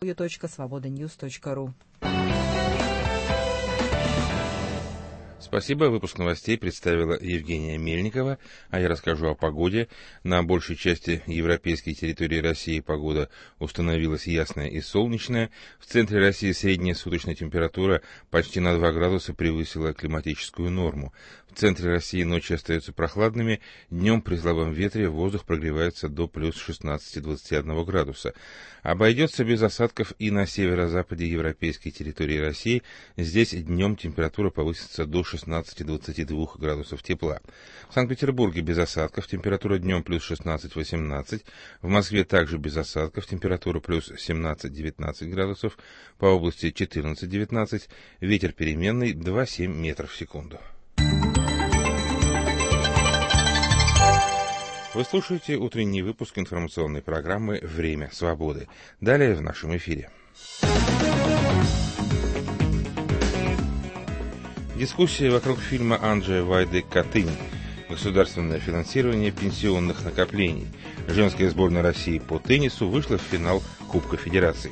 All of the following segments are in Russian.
www.svobodanews.ru. Спасибо. Выпуск новостей представила Евгения Мельникова, а я расскажу о погоде. На большей части европейской территории России погода установилась ясная и солнечная. В центре России средняя суточная температура почти на 2 градуса превысила климатическую норму. В центре России ночи остаются прохладными, днем при слабом ветре воздух прогревается до плюс 16-21 градуса. Обойдется без осадков и на северо-западе европейской территории России. Здесь днем температура повысится до 16-22 градусов тепла. В Санкт-Петербурге без осадков, температура днем плюс 16-18. В Москве также без осадков, температура плюс 17-19 градусов. По области 14-19. Ветер переменный 2,7 метров в секунду. Вы слушаете утренний выпуск информационной программы «Время свободы». Далее в нашем эфире. Дискуссия вокруг фильма Анджея Вайды «Катынь». Государственное финансирование пенсионных накоплений. Женская сборная России по теннису вышла в финал Кубка Федерации.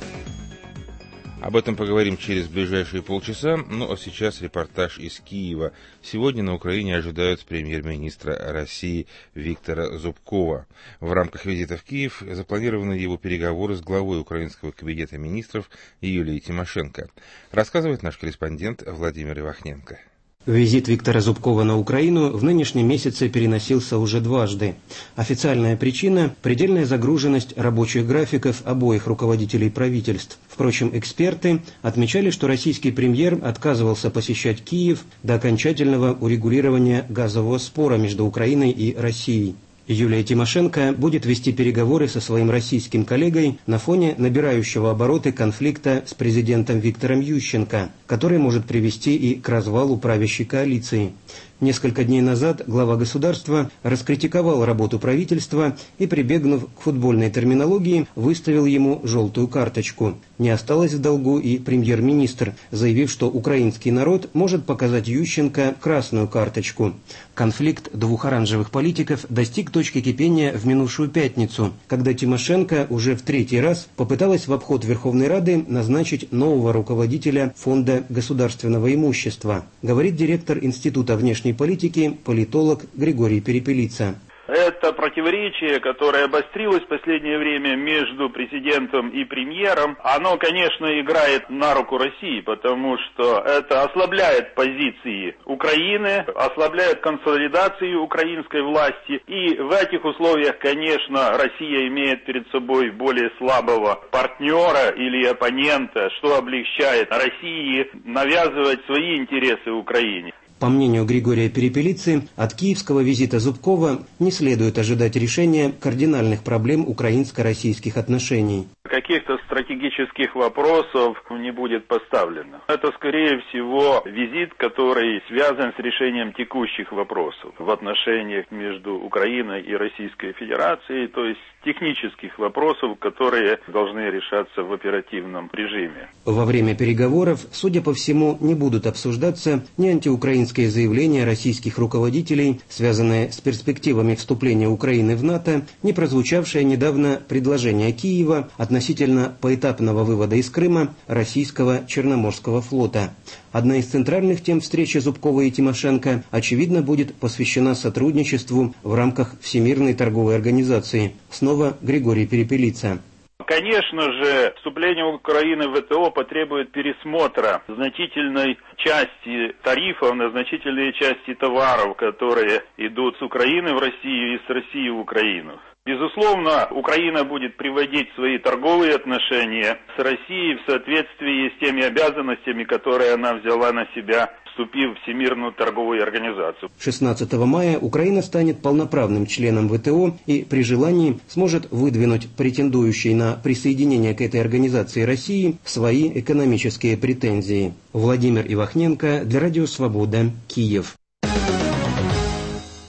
Об этом поговорим через ближайшие полчаса, ну а сейчас репортаж из Киева. Сегодня на Украине ожидают премьер-министра России Виктора Зубкова. В рамках визита в Киев запланированы его переговоры с главой Украинского кабинета министров Юлией Тимошенко. Рассказывает наш корреспондент Владимир Ивахненко. Визит Виктора Зубкова на Украину в нынешнем месяце переносился уже дважды. Официальная причина – предельная загруженность рабочих графиков обоих руководителей правительств. Впрочем, эксперты отмечали, что российский премьер отказывался посещать Киев до окончательного урегулирования газового спора между Украиной и Россией. Юлия Тимошенко будет вести переговоры со своим российским коллегой на фоне набирающего обороты конфликта с президентом Виктором Ющенко, который может привести и к развалу правящей коалиции. Несколько дней назад глава государства раскритиковал работу правительства и, прибегнув к футбольной терминологии, выставил ему желтую карточку. Не осталось в долгу и премьер-министр, заявив, что украинский народ может показать Ющенко красную карточку. Конфликт двух оранжевых политиков достиг точки кипения в минувшую пятницу, когда Тимошенко уже в 3-й раз попыталась в обход Верховной Рады назначить нового руководителя Фонда государственного имущества, говорит директор Института внешней политики, политолог Григорий Перепелица. Это противоречие, которое обострилось в последнее время между президентом и премьером, оно, конечно, играет на руку России, потому что это ослабляет позиции Украины, ослабляет консолидацию украинской власти. И в этих условиях, конечно, Россия имеет перед собой более слабого партнера или оппонента, что облегчает России навязывать свои интересы Украине. По мнению Григория Перепелицы, от киевского визита Зубкова не следует ожидать решения кардинальных проблем украинско-российских отношений. Каких-то стратегических вопросов не будет поставлено. Это, скорее всего, визит, который связан с решением текущих вопросов в отношениях между Украиной и Российской Федерацией, то есть технических вопросов, которые должны решаться в оперативном режиме. Во время переговоров, судя по всему, не будут обсуждаться ни антиукраинские заявления российских руководителей, связанные с перспективами вступления Украины в НАТО, ни прозвучавшее недавно предложение Киева относительно поэтапного вывода из Крыма российского Черноморского флота. Одна из центральных тем встречи Зубкова и Тимошенко, очевидно, будет посвящена сотрудничеству в рамках Всемирной торговой организации. Снова Григорий Перепелица. Конечно же, вступление Украины в ВТО потребует пересмотра значительной части тарифов на значительные части товаров, которые идут с Украины в Россию и с России в Украину. Безусловно, Украина будет приводить свои торговые отношения с Россией в соответствии с теми обязанностями, которые она взяла на себя, вступив в Всемирную торговую организацию. 16 мая Украина станет полноправным членом ВТО и при желании сможет выдвинуть претендующей на присоединение к этой организации России свои экономические претензии. Владимир Ивахненко для Радио Свобода, Киев.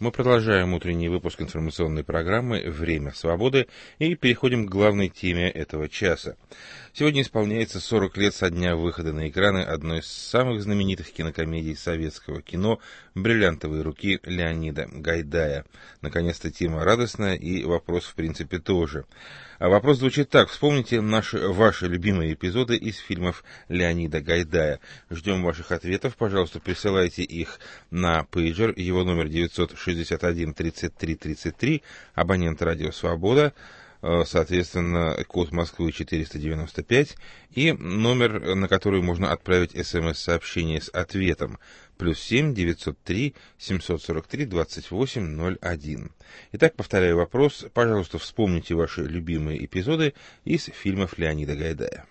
Мы продолжаем утренний выпуск информационной программы «Время свободы» и переходим к главной теме этого часа. Сегодня исполняется 40 лет со дня выхода на экраны одной из самых знаменитых кинокомедий советского кино «Бриллиантовые руки» Леонида Гайдая. Наконец-то тема радостная и вопрос в принципе тоже. А вопрос звучит так. Вспомните ваши любимые эпизоды из фильмов Леонида Гайдая. Ждем ваших ответов. Пожалуйста, присылайте их на пейджер. Его номер 961 33 33. Абонент «Радио Свобода». Соответственно, код Москвы 495 и номер, на который можно отправить СМС-сообщение с ответом +7 903 743 2801. Итак, повторяю вопрос. Пожалуйста, вспомните ваши любимые эпизоды из фильмов Леонида Гайдая.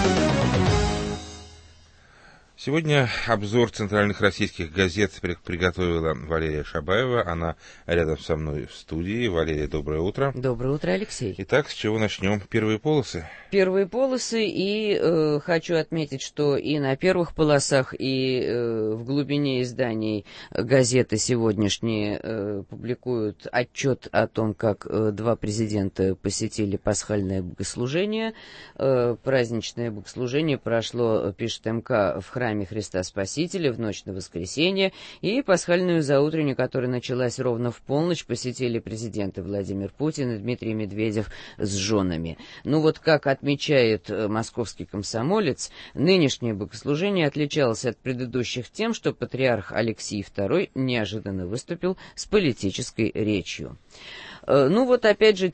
Сегодня обзор центральных российских газет приготовила Валерия Шабаева. Она рядом со мной в студии. Валерия, доброе утро. Доброе утро, Алексей. Итак, с чего начнем? Первые полосы. Первые полосы, и хочу отметить, что и на первых полосах, и в глубине изданий газеты сегодняшние публикуют отчет о том, как два президента посетили пасхальное богослужение. Праздничное богослужение прошло, пишет МК, в храме Христа Спасителя в ночь на воскресенье, и пасхальную заутреннюю, которая началась ровно в полночь, посетили президенты Владимир Путин и Дмитрий Медведев с женами. Ну вот, как отмечает московский комсомолец, нынешнее богослужение отличалось от предыдущих тем, что патриарх Алексий II неожиданно выступил с политической речью. Ну вот опять же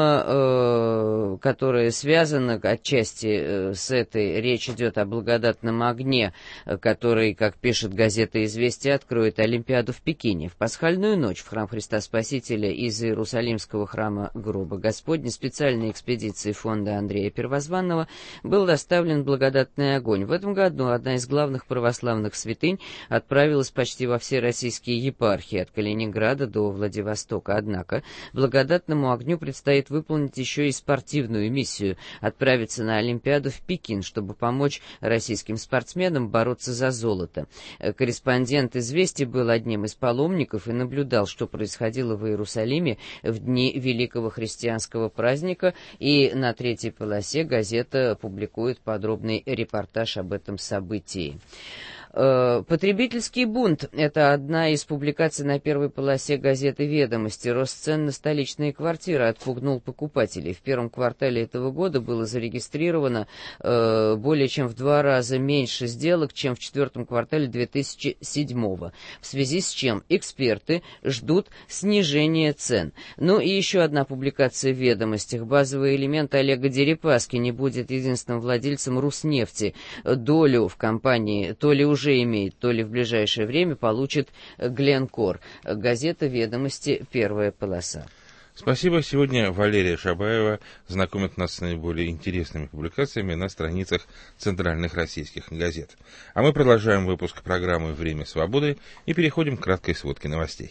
тема, которая связана отчасти с этой, речь идет о благодатном огне, который, как пишет газета «Известия», откроет Олимпиаду в Пекине. В пасхальную ночь в храм Христа Спасителя из Иерусалимского храма Гроба Господня специальной экспедиции фонда Андрея Первозванного был доставлен благодатный огонь. В этом году одна из главных православных святынь отправилась почти во все российские епархии, от Калининграда до Владивостока. Однако благодатному огню предстоит выполнить еще и спортивную миссию – отправиться на Олимпиаду в Пекин, чтобы помочь российским спортсменам бороться за золото. Корреспондент «Известий» был одним из паломников и наблюдал, что происходило в Иерусалиме в дни великого христианского праздника, и на третьей полосе газета публикует подробный репортаж об этом событии. Потребительский бунт – это одна из публикаций на первой полосе газеты «Ведомости». Рост цен на столичные квартиры отпугнул покупателей. В первом квартале этого года было зарегистрировано более чем в 2 раза меньше сделок, чем в четвертом квартале 2007-го, в связи с чем эксперты ждут снижения цен. Ну и еще одна публикация в «Ведомостях». Базовый элемент Олега Дерипаски не будет единственным владельцем «Руснефти». Долю в компании то ли уже имеет, то ли в ближайшее время получит Гленкор. Газета «Ведомости», первая полоса. Спасибо. Сегодня Валерия Шабаева знакомит нас с наиболее интересными публикациями на страницах центральных российских газет. А мы продолжаем выпуск программы «Время свободы» и переходим к краткой сводке новостей.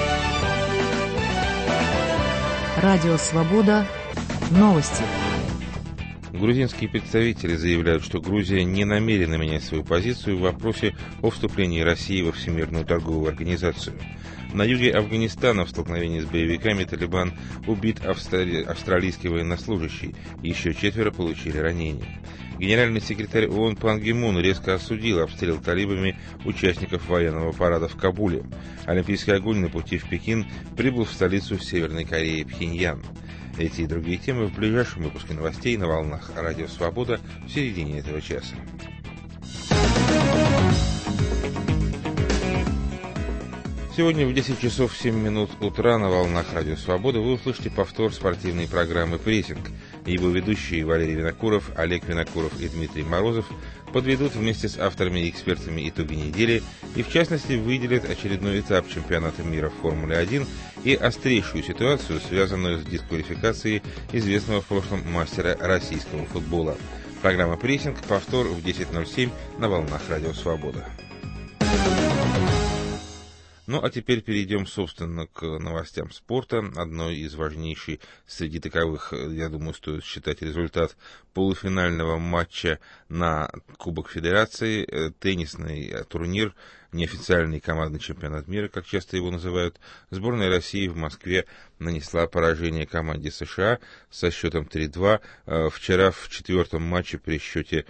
Радио «Свобода». Новости. Грузинские представители заявляют, что Грузия не намерена менять свою позицию в вопросе о вступлении России во Всемирную торговую организацию. На юге Афганистана в столкновении с боевиками Талибан убит австралийский военнослужащий, еще 4 получили ранения. Генеральный секретарь ООН Пан Ги Мун резко осудил обстрел талибами участников военного парада в Кабуле. Олимпийский огонь на пути в Пекин прибыл в столицу Северной Кореи Пхеньян. Эти и другие темы в ближайшем выпуске новостей на волнах Радио Свобода в середине этого часа. Сегодня в 10 часов 7 минут утра на волнах Радио Свобода вы услышите повтор спортивной программы «Прессинг». Его ведущие Валерий Винокуров, Олег Винокуров и Дмитрий Морозов подведут вместе с авторами и экспертами итоги недели и, в частности, выделят очередной этап чемпионата мира в Формуле-1 и острейшую ситуацию, связанную с дисквалификацией известного в прошлом мастера российского футбола. Программа «Прессинг», повтор в 10:07 на волнах Радио Свобода. Ну, а теперь перейдем, собственно, к новостям спорта. Одной из важнейших среди таковых, я думаю, стоит считать результат полуфинального матча на Кубок Федерации, теннисный турнир неофициальный командный чемпионат мира, как часто его называют, сборная России в Москве нанесла поражение команде США со счетом 3-2. Вчера в третьем матче при счете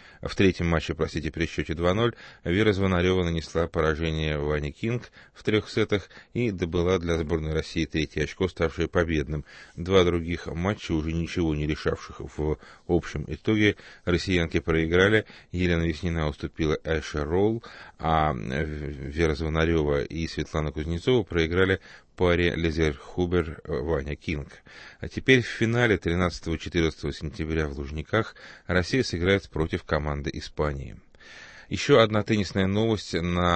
2-0 Вера Звонарева нанесла поражение Ване Кинг в 3 сетах и добыла для сборной России 3-е очко, ставшее победным. 2 других матча, уже ничего не решавших в общем итоге, россиянки проиграли. Елена Веснина уступила Айше Ролл, а Вера Звонарева и Светлана Кузнецова проиграли паре Лезер-Хубер-Ваня Кинг. А теперь в финале 13-14 сентября в Лужниках Россия сыграет против команды Испании. Еще одна теннисная новость.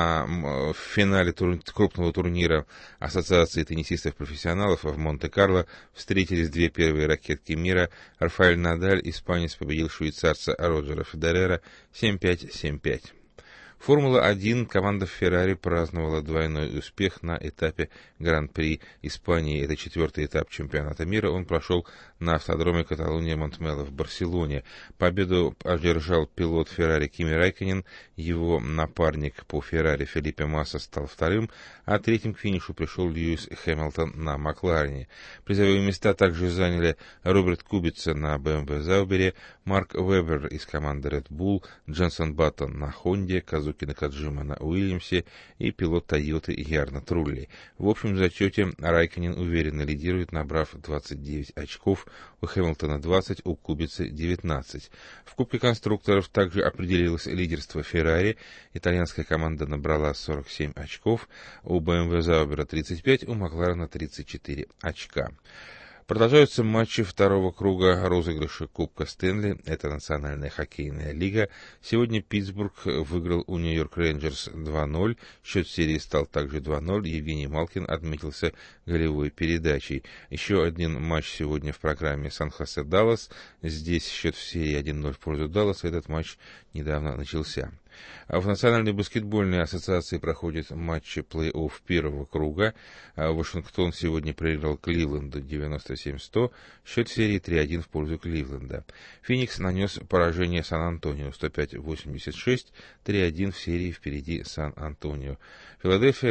В финале крупного турнира Ассоциации теннисистов-профессионалов в Монте-Карло встретились 2 первые ракетки мира. Рафаэль Надаль, испанец, победил швейцарца Роджера Федерера 7-5, 7-5. Формула-1. Команда Феррари праздновала двойной успех на этапе Гран-при Испании. Это 4-й этап чемпионата мира. Он прошел на автодроме Каталуния-Монтмело в Барселоне. Победу одержал пилот Феррари Кими Райконен. Его напарник по Феррари Фелипе Масса стал 2-м, а 3-м к финишу пришел Льюис Хэмилтон на Макларене. Призовые места также заняли Роберт Кубица на BMW Заубере, Марк Вебер из команды Red Bull, Дженсон Баттон на Хонде, Казуки Накаджима на Уильямсе и пилот Тойоты Ярно Трулли. В общем зачете Райконен уверенно лидирует, набрав 29 очков, у Хэмилтона 20, у Кубицы 19. В Кубке конструкторов также определилось лидерство Феррари. Итальянская команда набрала 47 очков, у BMW Заубера 35, у Макларена 34 очка. Продолжаются матчи второго круга розыгрыша Кубка Стэнли. Это Национальная хоккейная лига. Сегодня Питтсбург выиграл у Нью-Йорк Рейнджерс 2-0. Счет серии стал также 2-0. Евгений Малкин отметился голевой передачей. Еще один матч сегодня в программе Сан-Хосе-Даллас. Здесь счет в серии 1-0 в пользу Далласа. Этот матч недавно начался. В Национальной баскетбольной ассоциации проходят матчи плей-офф первого круга. Вашингтон сегодня проиграл Кливленду 97-100. Счет в серии 3-1 в пользу Кливленда. Феникс нанес поражение Сан-Антонио 105-86. 3-1 в серии впереди Сан-Антонио. Филадельфия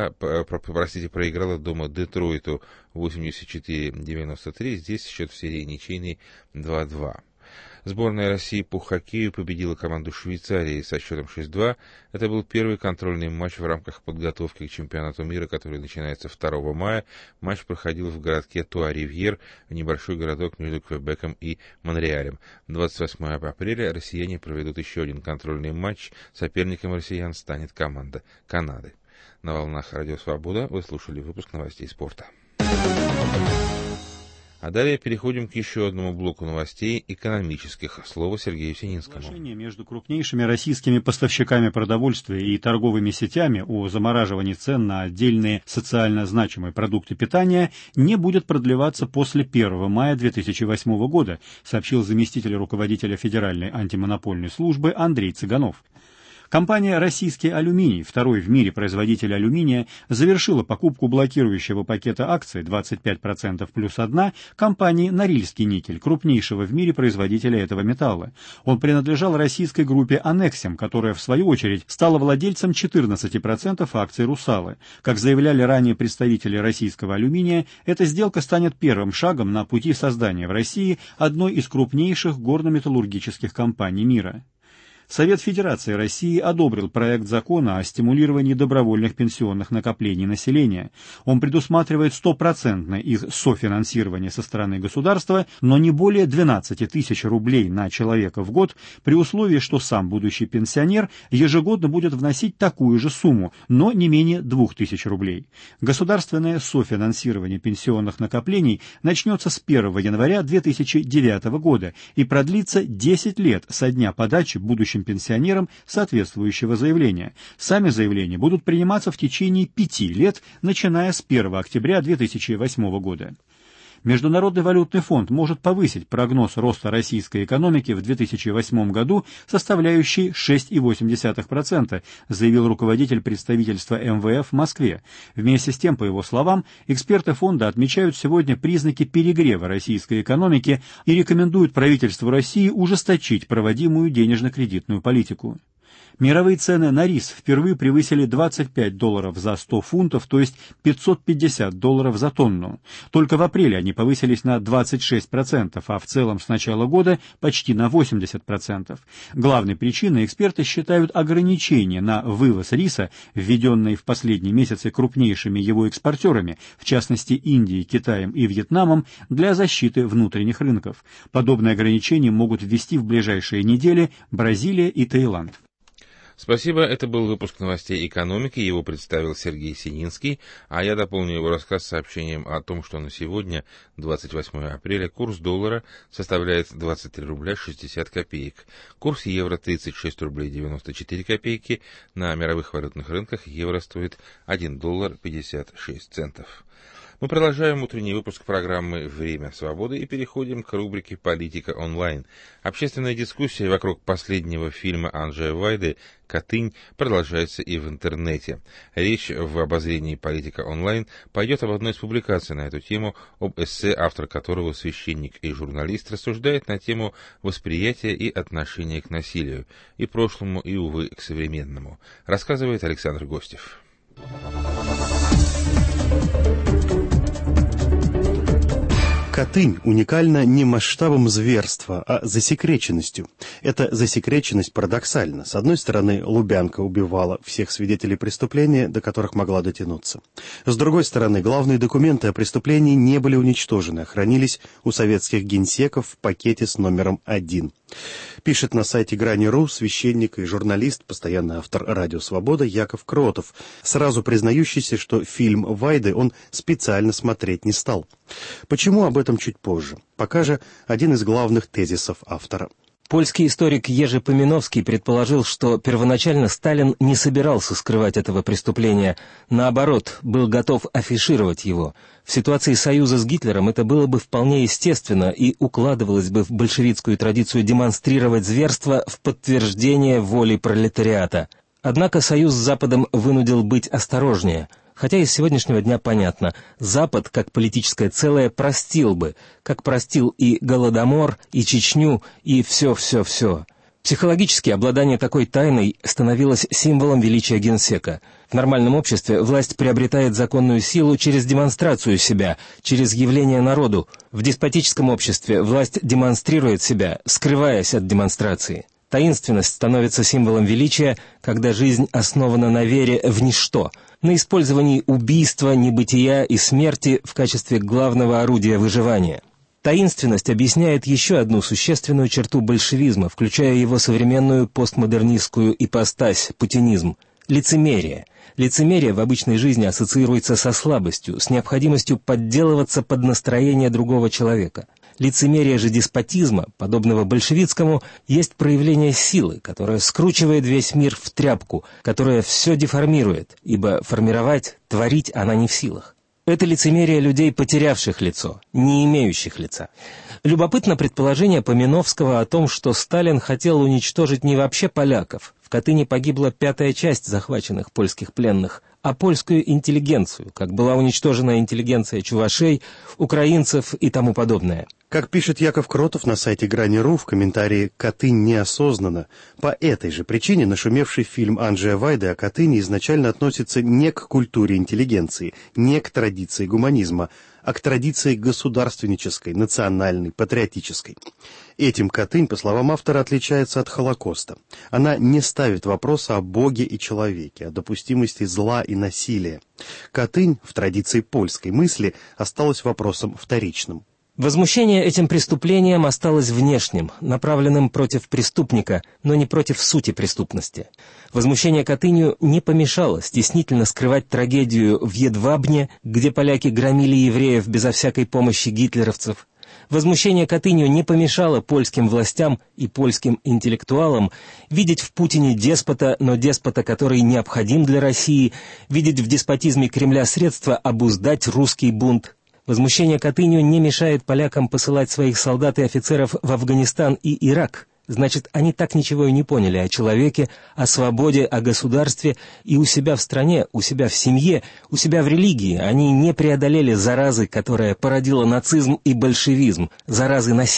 проиграла дома Детройту 84-93. Здесь счет в серии ничейный 2-2. Сборная России по хоккею победила команду Швейцарии со счетом 6-2. Это был первый контрольный матч в рамках подготовки к чемпионату мира, который начинается 2 мая. Матч проходил в городке Туа-Ривьер, небольшой городок между Квебеком и Монреалем. 28 апреля россияне проведут еще один контрольный матч. Соперником россиян станет команда Канады. На волнах Радио Свобода вы слушали выпуск новостей спорта. А далее переходим к еще одному блоку новостей экономических. Слово Сергею Сининскому. Соглашение между крупнейшими российскими поставщиками продовольствия и торговыми сетями о замораживании цен на отдельные социально значимые продукты питания не будет продлеваться после 1 мая 2008 года, сообщил заместитель руководителя Федеральной антимонопольной службы Андрей Цыганов. Компания «Российский алюминий», второй в мире производитель алюминия, завершила покупку блокирующего пакета акций 25% плюс 1 компании «Норильский никель», крупнейшего в мире производителя этого металла. Он принадлежал российской группе «Аннексим», которая, в свою очередь, стала владельцем 14% акций «Русалы». Как заявляли ранее представители российского алюминия, эта сделка станет первым шагом на пути создания в России одной из крупнейших горно-металлургических компаний мира. Совет Федерации России одобрил проект закона о стимулировании добровольных пенсионных накоплений населения. Он предусматривает 100% их софинансирование со стороны государства, но не более 12 тысяч рублей на человека в год, при условии, что сам будущий пенсионер ежегодно будет вносить такую же сумму, но не менее 2000 рублей. Государственное софинансирование пенсионных накоплений начнется с 1 января 2009 года и продлится 10 лет со дня подачи будущим пенсионерам соответствующего заявления. Сами заявления будут приниматься в течение 5 лет, начиная с 1 октября 2008 года. Международный валютный фонд может повысить прогноз роста российской экономики в 2008 году, составляющий 6,8%, заявил руководитель представительства МВФ в Москве. Вместе с тем, по его словам, эксперты фонда отмечают сегодня признаки перегрева российской экономики и рекомендуют правительству России ужесточить проводимую денежно-кредитную политику. Мировые цены на рис впервые превысили $25 за 100 фунтов, то есть $550 за тонну. Только в апреле они повысились на 26%, а в целом с начала года почти на 80%. Главной причиной эксперты считают ограничения на вывоз риса, введенные в последние месяцы крупнейшими его экспортерами, в частности Индией, Китаем и Вьетнамом, для защиты внутренних рынков. Подобные ограничения могут ввести в ближайшие недели Бразилия и Таиланд. Спасибо, это был выпуск новостей экономики, его представил Сергей Сининский, а я дополню его рассказ сообщением о том, что на сегодня, 28 апреля, курс доллара составляет 23 рубля 60 копеек, курс евро 36 рублей 94 копейки, на мировых валютных рынках евро стоит $1 56 центов. Мы продолжаем утренний выпуск программы «Время свободы» и переходим к рубрике «Политика онлайн». Общественная дискуссия вокруг последнего фильма Анджея Вайды «Катынь» продолжается и в интернете. Речь в обозрении «Политика онлайн» пойдет об одной из публикаций на эту тему, об эссе, автор которого священник и журналист рассуждает на тему восприятия и отношения к насилию, и прошлому, и, увы, к современному. Рассказывает Александр Гостев. Катынь уникальна не масштабом зверства, а засекреченностью. Эта засекреченность парадоксальна. С одной стороны, Лубянка убивала всех свидетелей преступления, до которых могла дотянуться. С другой стороны, главные документы о преступлении не были уничтожены, а хранились у советских генсеков в пакете с номером 1. Пишет на сайте Грани.ру священник и журналист, постоянный автор «Радио Свобода» Яков Кротов, сразу признающийся, что фильм Вайды он специально смотреть не стал. Почему, об этом чуть позже. Пока же один из главных тезисов автора. Польский историк Ежи Поминовский предположил, что первоначально Сталин не собирался скрывать этого преступления, наоборот, был готов афишировать его. В ситуации союза с Гитлером это было бы вполне естественно и укладывалось бы в большевистскую традицию демонстрировать зверство в подтверждение воли пролетариата. Однако союз с Западом вынудил быть осторожнее. Хотя из сегодняшнего дня понятно, Запад, как политическое целое, простил бы, как простил и Голодомор, и Чечню, и все-все-все. Психологически обладание такой тайной становилось символом величия генсека. В нормальном обществе власть приобретает законную силу через демонстрацию себя, через явление народу. В деспотическом обществе власть демонстрирует себя, скрываясь от демонстрации. Таинственность становится символом величия, когда жизнь основана на вере в ничто, на использовании убийства, небытия и смерти в качестве главного орудия выживания. Таинственность объясняет еще одну существенную черту большевизма, включая его современную постмодернистскую ипостась – путинизм – лицемерие. Лицемерие в обычной жизни ассоциируется со слабостью, с необходимостью подделываться под настроение другого человека. Лицемерие же деспотизма, подобного большевистскому, есть проявление силы, которая скручивает весь мир в тряпку, которая все деформирует, ибо формировать, творить она не в силах. Это лицемерие людей, потерявших лицо, не имеющих лица. Любопытно предположение Поминовского о том, что Сталин хотел уничтожить не вообще поляков. В Катыни погибла 5-я часть захваченных польских пленных, а польскую интеллигенцию, как была уничтожена интеллигенция чувашей, украинцев и тому подобное. Как пишет Яков Кротов на сайте Грани.ру в комментарии «Катынь неосознанно», по этой же причине нашумевший фильм Анджея Вайды о Катыни изначально относится не к культуре интеллигенции, не к традиции гуманизма, а к традиции государственнической, национальной, патриотической. Этим Катынь, по словам автора, отличается от Холокоста. Она не ставит вопроса о Боге и человеке, о допустимости зла и насилия. Катынь в традиции польской мысли осталась вопросом вторичным. Возмущение этим преступлением осталось внешним, направленным против преступника, но не против сути преступности. Возмущение Катынью не помешало стеснительно скрывать трагедию в Едвабне, где поляки громили евреев безо всякой помощи гитлеровцев. Возмущение Катынью не помешало польским властям и польским интеллектуалам видеть в Путине деспота, но деспота, который необходим для России, видеть в деспотизме Кремля средства обуздать русский бунт. Возмущение Катынью не мешает полякам посылать своих солдат и офицеров в Афганистан и Ирак. Значит, они так ничего и не поняли о человеке, о свободе, о государстве, и у себя в стране, у себя в семье, у себя в религии они не преодолели заразы, которая породила нацизм и большевизм, заразы насилия.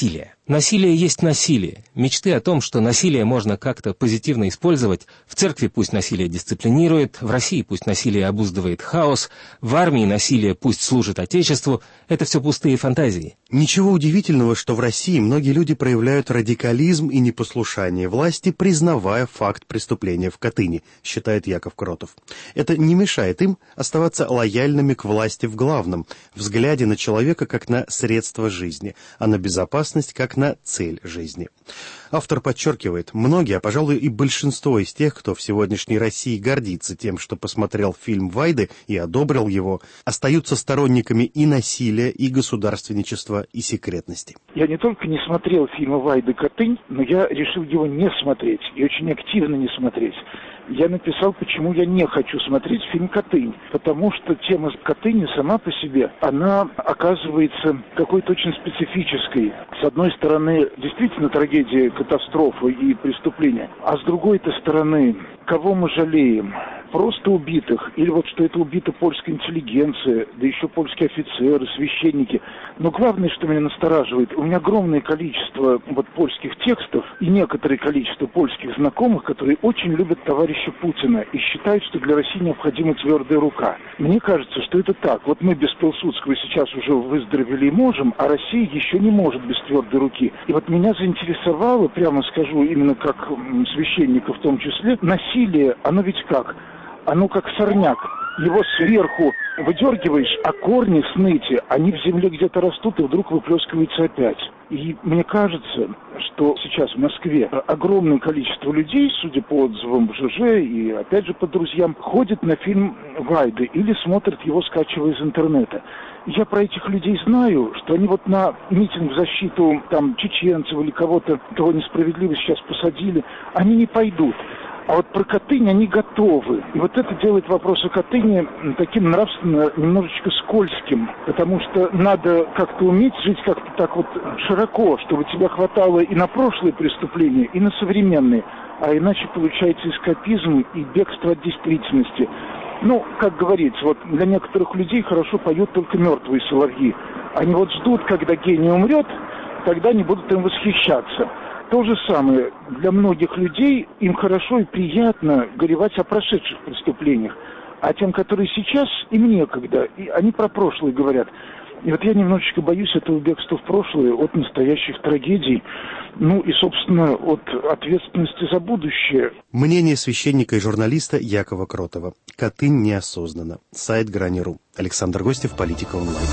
Насилие есть насилие. Мечты о том, что насилие можно как-то позитивно использовать, в церкви пусть насилие дисциплинирует, в России пусть насилие обуздывает хаос, в армии насилие пусть служит Отечеству, это все пустые фантазии. Ничего удивительного, что в России многие люди проявляют радикализм и непослушание власти, признавая факт преступления в Катыни, считает Яков Кротов. Это не мешает им оставаться лояльными к власти в главном, взгляде на человека как на средство жизни, а на безопасность как на цель жизни. Автор подчеркивает, многие, а пожалуй и большинство из тех, кто в сегодняшней России гордится тем, что посмотрел фильм «Вайды» и одобрил его, остаются сторонниками и насилия, и государственничества, и секретности. Я не только не смотрел фильм «Вайды Катынь», но я решил его не смотреть, и очень активно не смотреть. Я написал, почему я не хочу смотреть фильм «Катынь». Потому что тема Катыни сама по себе, она оказывается какой-то очень специфической. С одной стороны, действительно трагедия, катастрофа и преступления. А с другой-то стороны, кого мы жалеем? Просто убитых, или вот что это убита польская интеллигенция, да еще польские офицеры, священники. Но главное, что меня настораживает, у меня огромное количество вот польских текстов и некоторое количество польских знакомых, которые очень любят товарища Путина и считают, что для России необходима твердая рука. Мне кажется, что это так. Вот мы без Пилсудского сейчас уже выздоровели и можем, а Россия еще не может без твердой руки. И вот меня заинтересовало, прямо скажу, именно как священника в том числе, насилие, оно ведь как? Оно как сорняк. Его сверху выдергиваешь, а корни сныти, они в земле где-то растут и вдруг выплескиваются опять. И мне кажется, что сейчас в Москве огромное количество людей, судя по отзывам в ЖЖ и опять же по друзьям, ходят на фильм «Вайды» или смотрят его, скачивая из интернета. Я про этих людей знаю, что они вот на митинг в защиту там чеченцев или кого-то, кого несправедливо сейчас посадили, они не пойдут. А вот про Катынь они готовы. И вот это делает вопрос о Катыни таким нравственно немножечко скользким. Потому что надо как-то уметь жить как-то так вот широко, чтобы тебя хватало и на прошлые преступления, и на современные. А иначе получается эскапизм и бегство от действительности. Ну, как говорится, вот для некоторых людей хорошо поют только мертвые соловьи. Они вот ждут, когда гений умрет, тогда они будут им восхищаться. То же самое для многих людей, им хорошо и приятно горевать о прошедших преступлениях. А тем, которые сейчас, им некогда. И они про прошлое говорят. И вот я немножечко боюсь этого бегства в прошлое от настоящих трагедий. Ну и, собственно, от ответственности за будущее. Мнение священника и журналиста Якова Кротова. Катынь неосознанно. Сайт Грани.ру. Александр Гостев, Политика онлайн.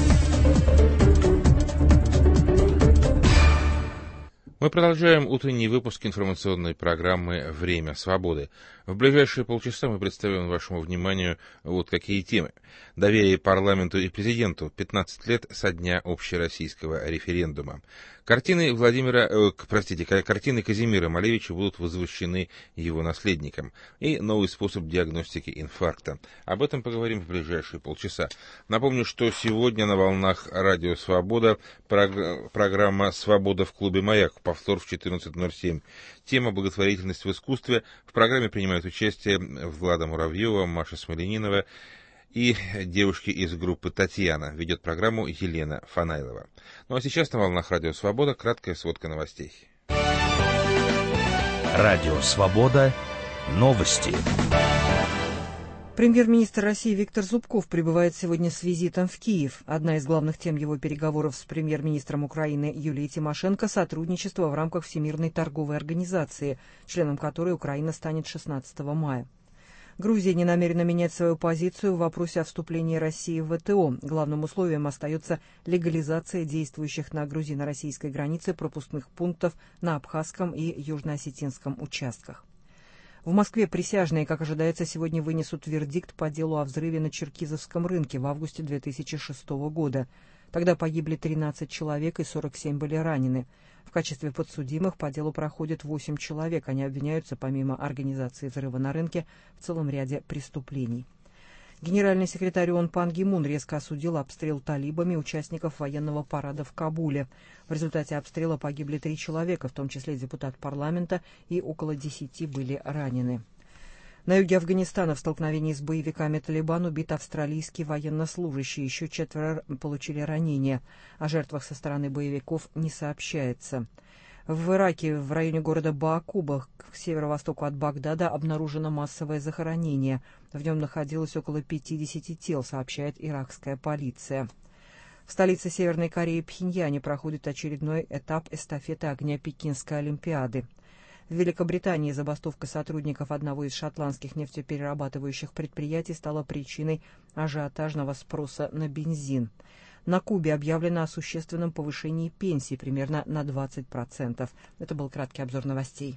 Мы продолжаем утренний выпуск информационной программы «Время свободы». В ближайшие полчаса мы представим вашему вниманию вот какие темы. Доверие парламенту и президенту. 15 лет со дня общероссийского референдума. Картины Казимира Малевича будут возвращены его наследникам. И новый способ диагностики инфаркта. Об этом поговорим в ближайшие полчаса. Напомню, что сегодня на волнах Радио Свобода программа «Свобода в клубе Маяк». Повтор в 14:07. Тема «Благотворительность в искусстве». В программе принимают участие Влада Муравьева, Маша Смоленинова и девушки из группы «Татьяна». Ведет программу Елена Фанайлова. Ну а сейчас на волнах Радио Свобода краткая сводка новостей. Радио Свобода. Новости. Премьер-министр России Виктор Зубков прибывает сегодня с визитом в Киев. Одна из главных тем его переговоров с премьер-министром Украины Юлией Тимошенко – сотрудничество в рамках Всемирной торговой организации, членом которой Украина станет 16 мая. Грузия не намерена менять свою позицию в вопросе о вступлении России в ВТО. Главным условием остается легализация действующих на грузино-российской границе пропускных пунктов на Абхазском и Южно-Осетинском участках. В Москве присяжные, как ожидается, сегодня вынесут вердикт по делу о взрыве на Черкизовском рынке в августе 2006 года. Тогда погибли 13 человек и 47 были ранены. В качестве подсудимых по делу проходят 8 человек. Они обвиняются, помимо организации взрыва на рынке, в целом ряде преступлений. Генеральный секретарь ООН Пан Ги Мун резко осудил обстрел талибами участников военного парада в Кабуле. В результате обстрела погибли 3 человека, в том числе депутат парламента, и около 10 были ранены. На юге Афганистана в столкновении с боевиками Талибан убит австралийский военнослужащий. Еще 4 получили ранения. О жертвах со стороны боевиков не сообщается. В Ираке, в районе города Баакуба, к северо-востоку от Багдада, обнаружено массовое захоронение. В нем находилось около 50 тел, сообщает иракская полиция. В столице Северной Кореи Пхеньяне проходит очередной этап эстафеты огня Пекинской Олимпиады. В Великобритании забастовка сотрудников одного из шотландских нефтеперерабатывающих предприятий стала причиной ажиотажного спроса на бензин. На Кубе объявлено о существенном повышении пенсий примерно на 20%. Это был краткий обзор новостей.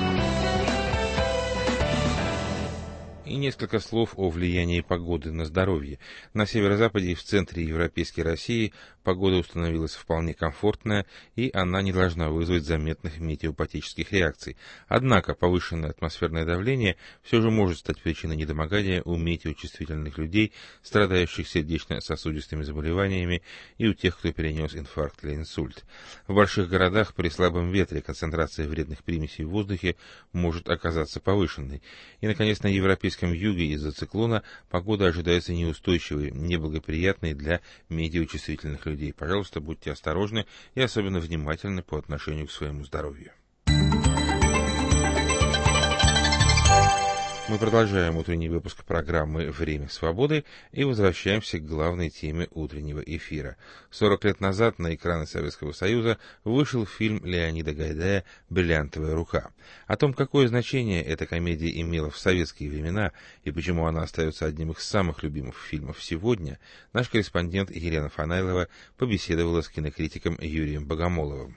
И несколько слов о влиянии погоды на здоровье. На северо-западе и в центре европейской России погода установилась вполне комфортная, и она не должна вызвать заметных метеопатических реакций. Однако повышенное атмосферное давление все же может стать причиной недомогания у метеочувствительных людей, страдающих сердечно-сосудистыми заболеваниями, и у тех, кто перенес инфаркт или инсульт. В больших городах при слабом ветре концентрация вредных примесей в воздухе может оказаться повышенной. И, наконец, на европейском юге из-за циклона погода ожидается неустойчивой, неблагоприятной для метеочувствительных людей. Пожалуйста, будьте осторожны и особенно внимательны по отношению к своему здоровью. Мы продолжаем утренний выпуск программы «Время свободы» и возвращаемся к главной теме утреннего эфира. 40 лет назад на экраны Советского Союза вышел фильм Леонида Гайдая «Бриллиантовая рука». О том, какое значение эта комедия имела в советские времена и почему она остается одним из самых любимых фильмов сегодня, наш корреспондент Елена Фанайлова побеседовала с кинокритиком Юрием Богомоловым.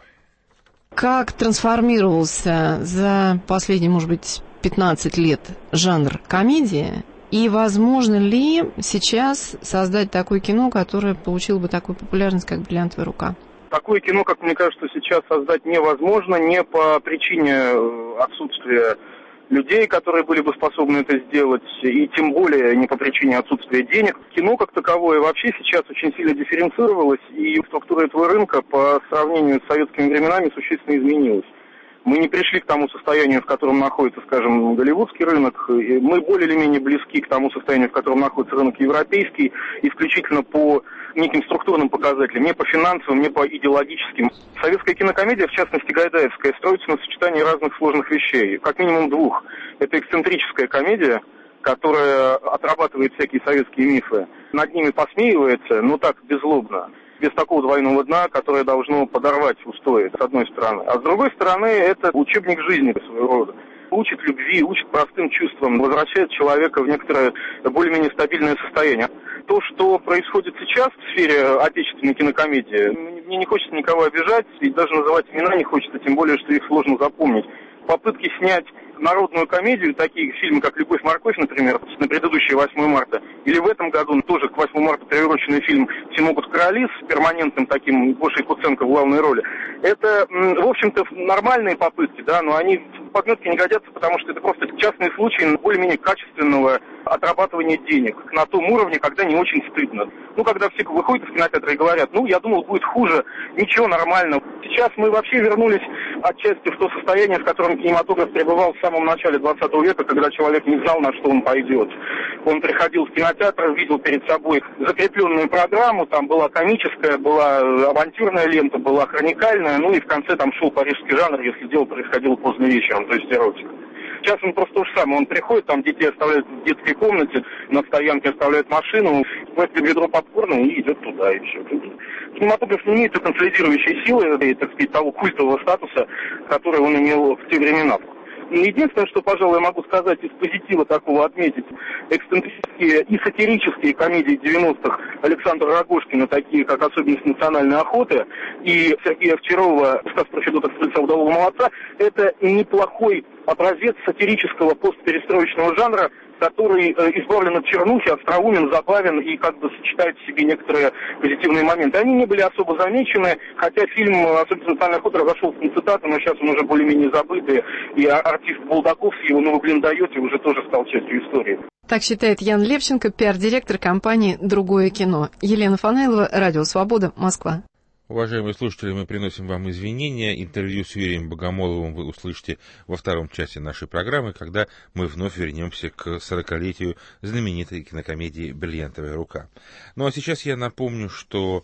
Как трансформировался за последние, может быть, 15 лет жанр комедии, и возможно ли сейчас создать такое кино, которое получило бы такую популярность, как «Бриллиантовая рука»? Такое кино, как мне кажется, сейчас создать невозможно, не по причине отсутствия людей, которые были бы способны это сделать, и тем более не по причине отсутствия денег. Кино как таковое вообще сейчас очень сильно дифференцировалось, и структура этого рынка по сравнению с советскими временами существенно изменилась. Мы не пришли к тому состоянию, в котором находится, скажем, голливудский рынок. Мы более или менее близки к тому состоянию, в котором находится рынок европейский, исключительно по неким структурным показателям, не по финансовым, не по идеологическим. Советская кинокомедия, в частности гайдаевская, строится на сочетании разных сложных вещей, как минимум двух. Это эксцентрическая комедия, которая отрабатывает всякие советские мифы, над ними посмеивается, но так беззлобно, без такого двойного дна, которое должно подорвать устои, с одной стороны. А с другой стороны, это учебник жизни своего рода. Учит любви, учит простым чувствам, возвращает человека в некоторое более-менее стабильное состояние. То, что происходит сейчас в сфере отечественной кинокомедии, мне не хочется никого обижать, и даже называть имена не хочется, тем более, что их сложно запомнить. Попытки снять народную комедию, такие фильмы, как «Любовь, морковь», например, на предыдущее 8 марта, или в этом году тоже к 8 марта приуроченный фильм «Все могут короли» с перманентным таким Гошей Куценко в главной роли. Это, в общем-то, нормальные попытки, да, но они в подметке не годятся, потому что это просто частный случай более-менее качественного отрабатывания денег на том уровне, когда не очень стыдно. Ну, когда все выходят из кинотеатра и говорят, ну, я думал, будет хуже, ничего, нормально. Сейчас мы вообще вернулись отчасти в то состояние, в котором кинематограф пребывал в самом начале 20 века, когда человек не знал, на что он пойдет. Он приходил в кинотеатр, видел перед собой закрепленную программу, там была комическая, была авантюрная лента, была хроникальная, ну и в конце там шел парижский жанр, если дело происходило поздно вечером, то есть эротика. Сейчас он просто то же самое, он приходит, там детей оставляют в детской комнате, на стоянке оставляют машину, возит ведро попкорна и идет туда, и все. Кинематограф не имеет консолидирующей силы, так сказать, того культового статуса, который он имел в те времена. Единственное, что, пожалуй, я могу сказать из позитива такого отметить, эксцентрические и сатирические комедии 90-х Александра Рогожкина, такие как «Особенность национальной охоты», и Сергея Овчарова «Сказ про Федота Стрельца удалого молодца», это неплохой образец сатирического постперестроечного жанра, который избавлен от чернухи, остроумен, забавен и как бы сочетает в себе некоторые позитивные моменты. Они не были особо замечены, хотя фильм «Особенность национальной охоты» разошел с цитаты, но сейчас он уже более-менее забытый, и артист Булдаков с его «Ну вы, блин, даете» уже тоже стал частью истории. Так считает Ян Левченко, пиар-директор компании «Другое кино». Елена Фанайлова, Радио Свобода, Москва. Уважаемые слушатели, мы приносим вам извинения. Интервью с Юрием Богомоловым вы услышите во втором части нашей программы, когда мы вновь вернемся к 40-летию знаменитой кинокомедии «Бриллиантовая рука». Ну а сейчас я напомню, что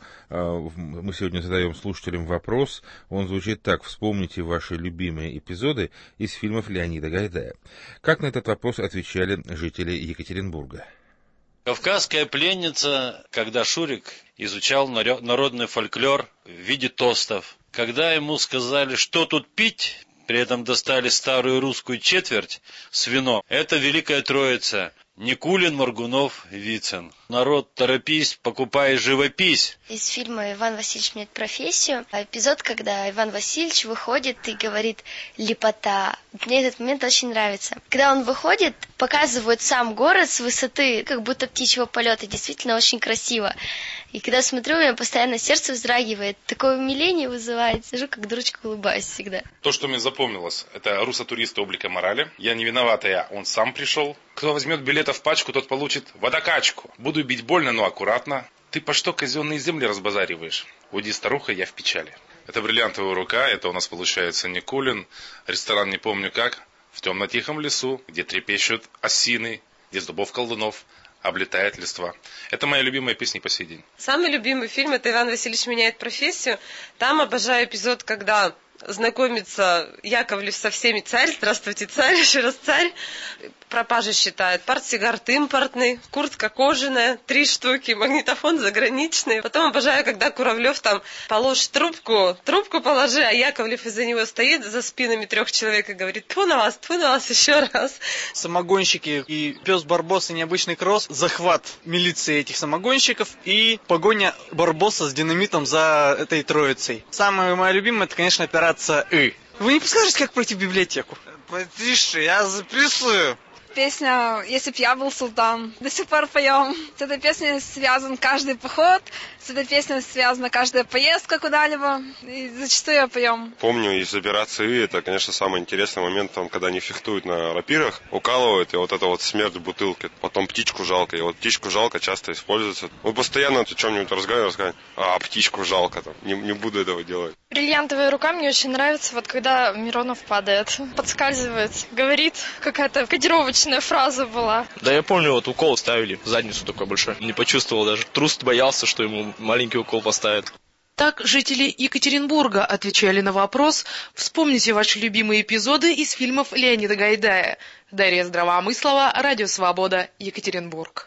мы сегодня задаем слушателям вопрос. Он звучит так: вспомните ваши любимые эпизоды из фильмов Леонида Гайдая. Как на этот вопрос отвечали жители Екатеринбурга? «Кавказская пленница», когда Шурик изучал народный фольклор в виде тостов. Когда ему сказали, что тут пить, при этом достали старую русскую четверть с вином, это Великая Троица: Никулин, Моргунов, Вицин. Народ, торопись, покупай живопись. Из фильма «Иван Васильевич меняет профессию» эпизод, когда Иван Васильевич выходит и говорит «лепота». Мне этот момент очень нравится. Когда он выходит, показывают сам город с высоты, как будто птичьего полета. Действительно очень красиво. И когда смотрю, у меня постоянно сердце вздрагивает. Такое умиление вызывает. Сижу, как дурочка, улыбаюсь всегда. То, что мне запомнилось, это руссо-туриста облика морали. Я не виноватая, он сам пришел. Кто возьмет билета в пачку, тот получит водокачку. Буду бить больно, но аккуратно. Ты по что казенные земли разбазариваешь? Уйди, старуха, я в печали. Это «Бриллиантовая рука», это у нас получается Никулин. Ресторан не помню как. В темно-тихом лесу, где трепещут осины, где с дубов колдунов облетает листва. Это моя любимая песня по сей день. Самый любимый фильм — это «Иван Васильевич меняет профессию». Там обожаю эпизод, когда знакомится Яковлев со всеми: царь, здравствуйте, царь, еще раз царь. Пропажи считает: портсигарет импортный, куртка кожаная, 3 штуки, магнитофон заграничный. Потом обожаю, когда Куравлев там: положь трубку положи, а Яковлев из-за него стоит за спинами 3 человек и говорит: тьфу на вас еще раз. Самогонщики и пес Барбоса «Необычный кросс», захват милиции этих самогонщиков и погоня Барбоса с динамитом за этой троицей. Самая моя любимая — это, конечно, операция «И». Вы не подскажете, как пройти в библиотеку? Потише, я записываю. Песня «Если б я был султан». До сих пор поем. С этой песней связан каждый поход, с этой песней связана каждая поездка куда-либо. И зачастую я поем. Помню из операции «Это», конечно, самый интересный момент, там, когда они фехтуют на рапирах, укалывают, и вот это вот смерть в бутылке. Потом птичку жалко, и вот птичку жалко часто используется. Мы постоянно о чем-нибудь разговариваем, птичку жалко, там, не буду этого делать. «Бриллиантовая рука» мне очень нравится, вот когда Миронов падает, подскальзывает, говорит, какая-то кодировочная фраза была. Да, я помню, вот укол ставили в задницу такой большой. Не почувствовал даже. Трус боялся, что ему маленький укол поставят. Так жители Екатеринбурга отвечали на вопрос: вспомните ваши любимые эпизоды из фильмов Леонида Гайдая. Дарья Здравомыслова, Радио Свобода, Екатеринбург.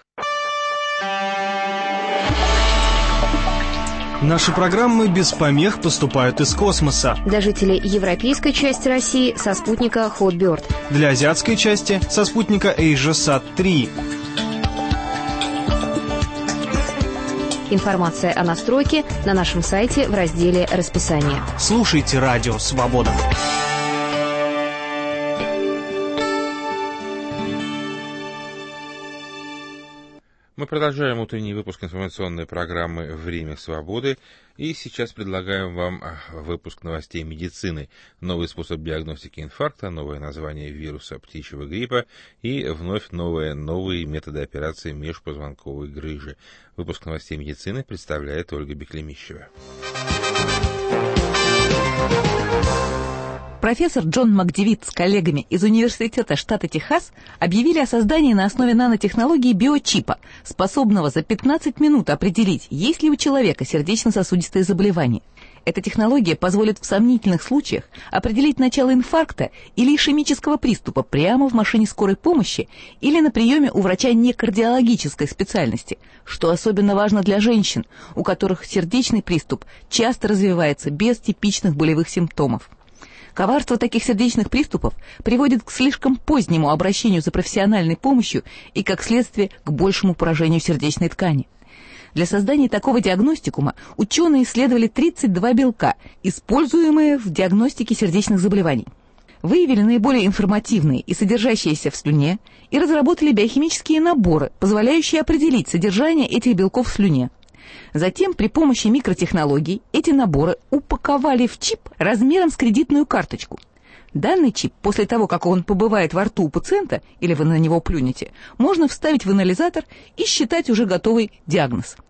Наши программы без помех поступают из космоса. Для жителей европейской части России со спутника Hotbird. Для азиатской части со спутника AsiaSat-3. Информация о настройке на нашем сайте в разделе «Расписание». Слушайте Радио Свобода. Мы продолжаем утренний выпуск информационной программы «Время свободы». И сейчас предлагаем вам выпуск новостей медицины. Новый способ диагностики инфаркта, новое название вируса птичьего гриппа и вновь новые методы операции межпозвонковой грыжи. Выпуск новостей медицины представляет Ольга Беклемищева. Профессор Джон Макдивит с коллегами из Университета штата Техас объявили о создании на основе нанотехнологии биочипа, способного за 15 минут определить, есть ли у человека сердечно-сосудистое заболевание. Эта технология позволит в сомнительных случаях определить начало инфаркта или ишемического приступа прямо в машине скорой помощи или на приеме у врача некардиологической специальности, что особенно важно для женщин, у которых сердечный приступ часто развивается без типичных болевых симптомов. Коварство таких сердечных приступов приводит к слишком позднему обращению за профессиональной помощью и, как следствие, к большему поражению сердечной ткани. Для создания такого диагностикума ученые исследовали 32 белка, используемые в диагностике сердечных заболеваний. Выявили наиболее информативные и содержащиеся в слюне и разработали биохимические наборы, позволяющие определить содержание этих белков в слюне. Затем при помощи микротехнологий эти наборы упаковали в чип размером с кредитную карточку. Данный чип, после того, как он побывает во рту у пациента, или вы на него плюнете, можно вставить в анализатор и считать уже готовый диагноз.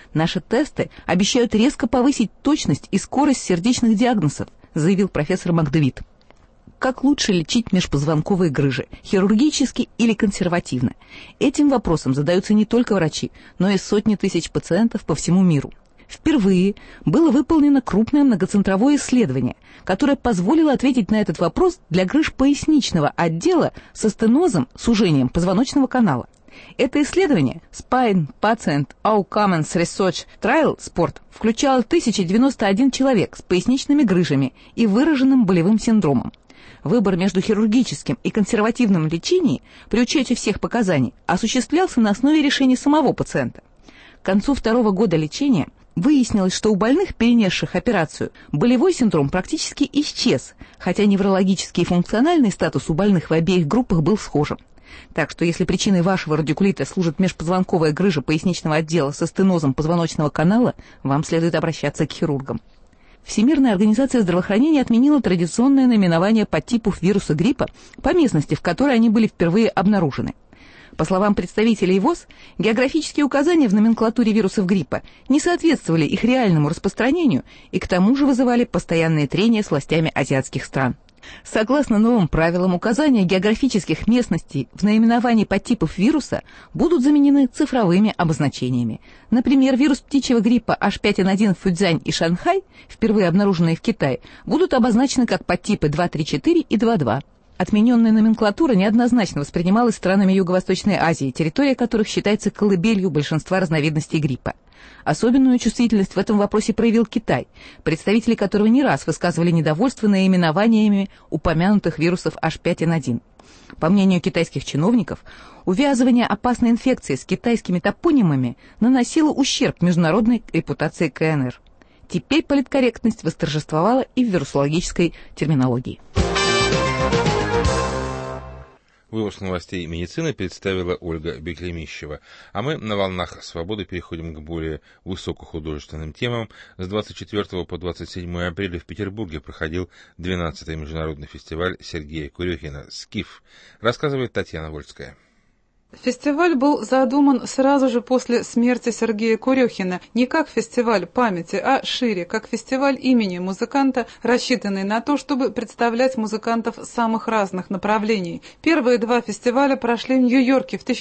Наши тесты обещают резко повысить точность и скорость сердечных диагнозов, заявил профессор Макдевит. Как лучше лечить межпозвонковые грыжи, хирургически или консервативно? Этим вопросом задаются не только врачи, но и сотни тысяч пациентов по всему миру. Впервые было выполнено крупное многоцентровое исследование, которое позволило ответить на этот вопрос для грыж поясничного отдела со стенозом, сужением позвоночного канала. Это исследование Spine Patient Outcomes Research Trial Sport включало 1091 человек с поясничными грыжами и выраженным болевым синдромом. Выбор между хирургическим и консервативным лечением при учете всех показаний осуществлялся на основе решения самого пациента. К концу второго года лечения выяснилось, что у больных, перенесших операцию, болевой синдром практически исчез, хотя неврологический и функциональный статус у больных в обеих группах был схожим. Так что если причиной вашего радикулита служит межпозвонковая грыжа поясничного отдела со стенозом позвоночного канала, вам следует обращаться к хирургам. Всемирная организация здравоохранения отменила традиционное наименование подтипов вируса гриппа по местности, в которой они были впервые обнаружены. По словам представителей ВОЗ, географические указания в номенклатуре вирусов гриппа не соответствовали их реальному распространению и к тому же вызывали постоянные трения с властями азиатских стран. Согласно новым правилам, указания географических местностей в наименовании подтипов вируса будут заменены цифровыми обозначениями. Например, вирус птичьего гриппа H5N1 в Фудзянь и Шанхай, впервые обнаруженные в Китае, будут обозначены как подтипы 2.3.4 и 2.2. Отмененная номенклатура неоднозначно воспринималась странами Юго-Восточной Азии, территория которых считается колыбелью большинства разновидностей гриппа. Особенную чувствительность в этом вопросе проявил Китай, представители которого не раз высказывали недовольство наименованиями упомянутых вирусов H5N1. По мнению китайских чиновников, увязывание опасной инфекции с китайскими топонимами наносило ущерб международной репутации КНР. Теперь политкорректность восторжествовала и в вирусологической терминологии. Выпуск новостей медицины представила Ольга Беклемищева. А мы на волнах свободы переходим к более высокохудожественным темам. С 24 по 27 апреля в Петербурге проходил 12-й международный фестиваль Сергея Курехина «Скиф». Рассказывает Татьяна Вольская. Фестиваль был задуман сразу же после смерти Сергея Курехина не как фестиваль памяти, а шире, как фестиваль имени музыканта, рассчитанный на то, чтобы представлять музыкантов самых разных направлений. Первые два фестиваля прошли в Нью-Йорке в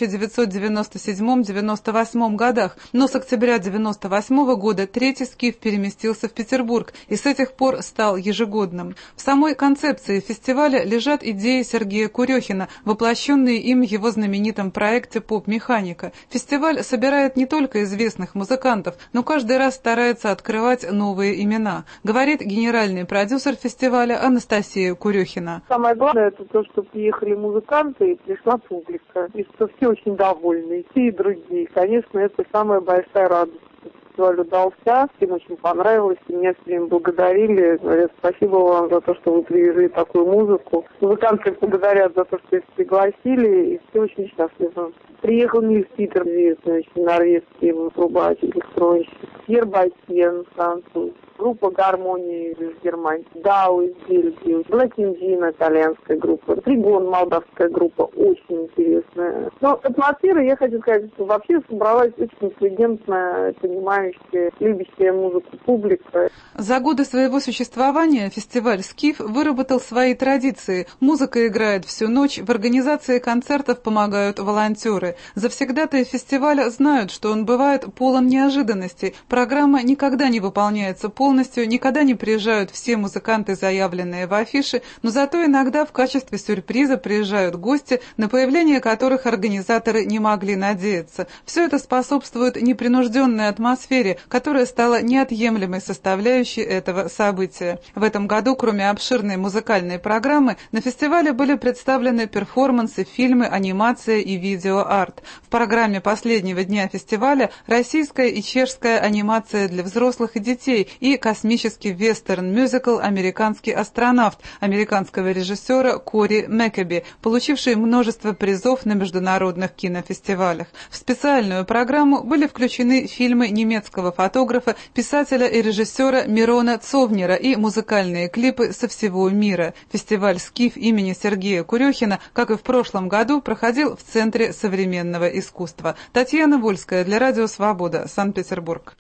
1997-98 годах, но с октября 1998 года третий «Скиф» переместился в Петербург и с этих пор стал ежегодным. В самой концепции фестиваля лежат идеи Сергея Курехина, воплощенные им в его знаменитом проекте «Поп-механика». Фестиваль собирает не только известных музыкантов, но каждый раз старается открывать новые имена, говорит генеральный продюсер фестиваля Анастасия Курехина. Самое главное это то, что приехали музыканты и пришла публика, и что все очень довольны, и те, и другие. Конечно, это самая большая радость. Фестиваль удался, всем очень понравилось, и меня все время благодарили, говорят, спасибо вам за то, что вы привезли такую музыку. Музыканты благодарят за то, что их пригласили, и все очень счастливы. Приехал Нильс Питер, известный очень норвежский трубач, электронщик, Пьер Батьен, француз, группа «Гармония» из Германии, Дау из Бельгии, Black Engine, итальянская группа, Тригон, молдавская группа, очень интересная. Но атмосфера, я хочу сказать, что вообще собралась очень интеллигентная, понимающая, любящая музыку публика. За годы своего существования фестиваль «Скиф» выработал свои традиции. Музыка играет всю ночь, в организации концертов помогают волонтеры. Завсегдатаи фестиваля знают, что он бывает полон неожиданностей. Программа никогда не выполняется полностью, никогда не приезжают все музыканты, заявленные в афише, но зато иногда в качестве сюрприза приезжают гости, на появление которых организаторы не могли надеяться. Все это способствует непринужденной атмосфере, которая стала неотъемлемой составляющей этого события. В этом году, кроме обширной музыкальной программы, на фестивале были представлены перформансы, фильмы, анимация и видеоарт. В программе последнего дня фестиваля российская и чешская анимация для взрослых и детей и космический вестерн-мюзикл «Американский астронавт» американского режиссера Кори Мэккеби, получивший множество призов на международных кинофестивалях. В специальную программу были включены фильмы немецкого фотографа, писателя и режиссера Мирона Цовнера и музыкальные клипы со всего мира. Фестиваль «Скиф» имени Сергея Курехина, как и в прошлом году, проходил в Центре современного искусства. Татьяна Вольская для Радио Свобода, Санкт-Петербург.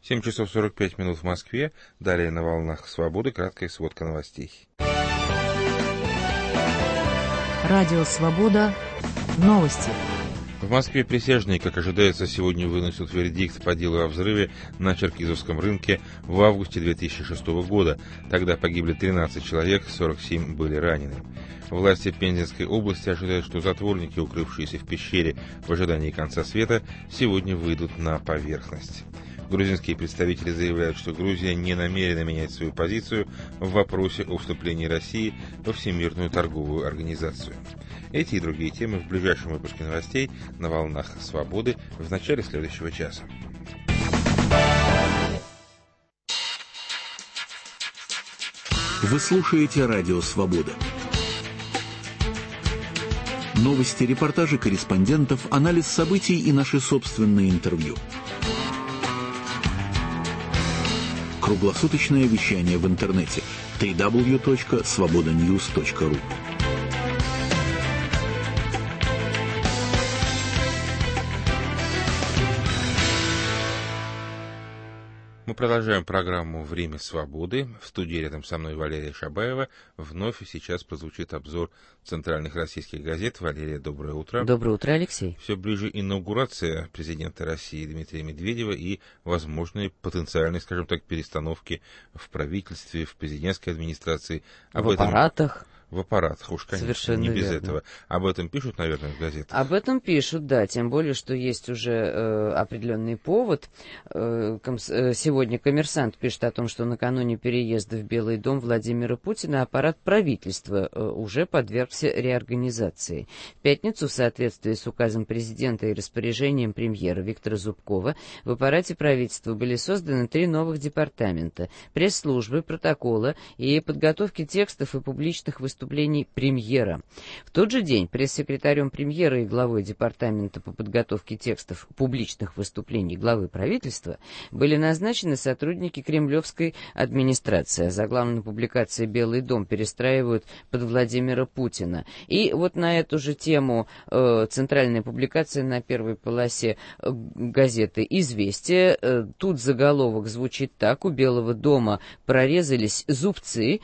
7 часов 45 минут в Москве. Далее на волнах «Свободы» краткая сводка новостей. Радио «Свобода». Новости. В Москве присяжные, как ожидается, сегодня вынесут вердикт по делу о взрыве на Черкизовском рынке в августе 2006 года. Тогда погибли 13 человек, 47 были ранены. Власти Пензенской области ожидают, что затворники, укрывшиеся в пещере в ожидании конца света, сегодня выйдут на поверхность. Грузинские представители заявляют, что Грузия не намерена менять свою позицию в вопросе о вступлении России во Всемирную торговую организацию. Эти и другие темы в ближайшем выпуске новостей на волнах «Свободы» в начале следующего часа. Вы слушаете радио «Свобода». Новости, репортажи корреспондентов, анализ событий и наши собственные интервью. Круглосуточное вещание в интернете www.svobodanews.ru. Мы продолжаем программу «Время свободы». В студии рядом со мной Валерия Шабаева. Вновь и сейчас прозвучит обзор центральных российских газет. Валерия, доброе утро. Доброе утро, Алексей. Все ближе инаугурация президента России Дмитрия Медведева и возможные потенциальные, скажем так, перестановки в правительстве, в президентской администрации. В аппаратах. В аппаратах, уж, конечно, совершенно не без верно. этого. Об этом пишут, наверное, в газетах? Об этом пишут, да, тем более, что есть уже определенный повод. Сегодня «Коммерсант» пишет о том, что накануне переезда в Белый дом Владимира Путина аппарат правительства уже подвергся реорганизации. В пятницу, в соответствии с указом президента и распоряжением премьера Виктора Зубкова, в аппарате правительства были созданы 3 новых департамента: пресс-службы, протокола и подготовки текстов и публичных выступлений премьера. В тот же день пресс-секретарем премьера и главой департамента по подготовке текстов публичных выступлений главы правительства были назначены сотрудники кремлевской администрации. Заглавную публикацию «Белый дом» перестраивают под Владимира Путина. И вот на эту же тему центральная публикация на первой полосе газеты «Известия». Тут заголовок звучит так: «У Белого дома прорезались зубцы».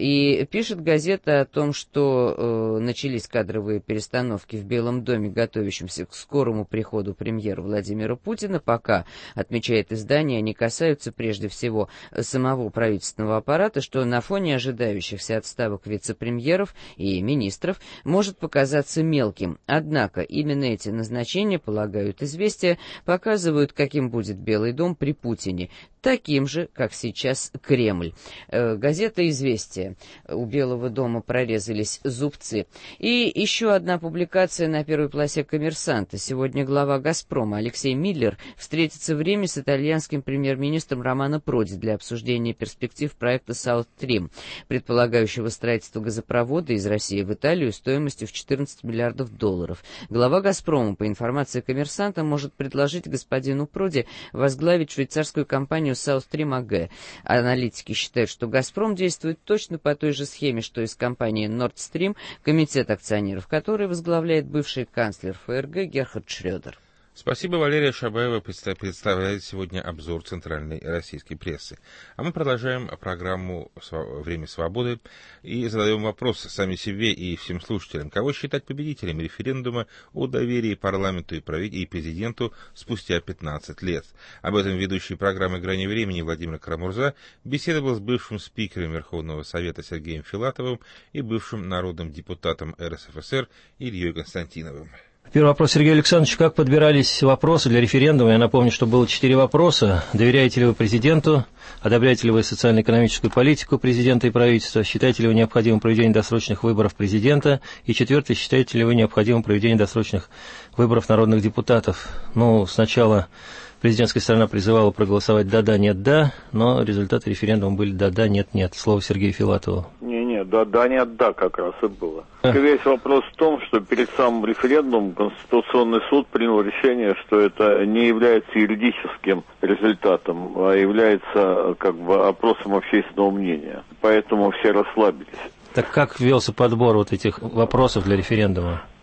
И пишет газета о том, что начались кадровые перестановки в Белом доме, готовящемся к скорому приходу премьера Владимира Путина. Пока, отмечает издание, они касаются прежде всего самого правительственного аппарата, что на фоне ожидающихся отставок вице-премьеров и министров может показаться мелким. Однако именно эти назначения, полагают «Известия», показывают, каким будет Белый дом при Путине. Таким же, как сейчас Кремль. Газета «Известия». У Белого дома прорезались зубцы. И еще одна публикация на первой полосе «Коммерсанта». Сегодня глава «Газпрома» Алексей Миллер встретится в Риме с итальянским премьер-министром Романо Проди для обсуждения перспектив проекта South Stream, предполагающего строительство газопровода из России в Италию стоимостью в $14 миллиардов. Глава «Газпрома», по информации «Коммерсанта», может предложить господину Проди возглавить швейцарскую компанию South Stream AG. Аналитики считают, что «Газпром» действует точно по той же схеме, что и с компанией Nord Stream, комитет акционеров которой возглавляет бывший канцлер ФРГ Герхард Шрёдер. Спасибо, Валерия Шабаева представляет сегодня обзор центральной российской прессы. А мы продолжаем программу «Время свободы» и задаем вопрос сами себе и всем слушателям. Кого считать победителем референдума о доверии парламенту и президенту спустя 15 лет? Об этом ведущий программы «Грани времени» Владимир Карамурза беседовал с бывшим спикером Верховного Совета Сергеем Филатовым и бывшим народным депутатом РСФСР Ильей Константиновым. Первый вопрос, Сергей Александрович. Как подбирались вопросы для референдума? Я напомню, что было 4 вопроса. Доверяете ли вы президенту? Одобряете ли вы социально-экономическую политику президента и правительства? Считаете ли вы необходимым проведение досрочных выборов президента? И 4. Считаете ли вы необходимым проведение досрочных выборов народных депутатов? Сначала президентская сторона призывала проголосовать «да-да, нет-да», но результаты референдума были «да-да, нет-нет». Слово Сергею Филатову. Да-да, нет-да, как раз и было. Весь вопрос в том, что перед самым референдумом Конституционный суд принял решение, что это не является юридическим результатом, а является опросом общественного мнения. Поэтому все расслабились. Так как велся подбор вот этих вопросов для референдума?